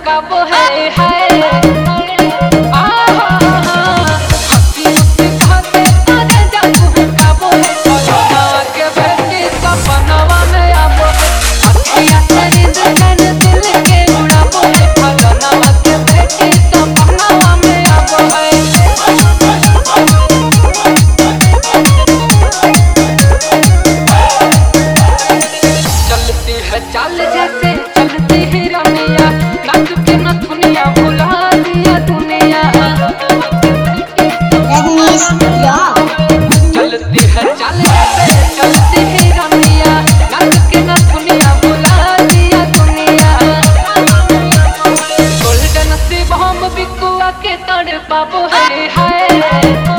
काबू है हंसी मुस्की खाते आने जा तू काबू है के बेटी सपनवा में आबो अखियां तेरी दुल्हन दिल के उड़ाबो है फलनवा के बेटी सपनवा में आबो है चलती है चाल जैसे चलती है रानिया नाच के न दुनिया भुला दिया दुनिया चलती है चाल जैसे चलती है रानिया नाच के न दुनिया भुला दिया दुनिया गोल्डन सी बम बिकुआ के तड़ पाबो है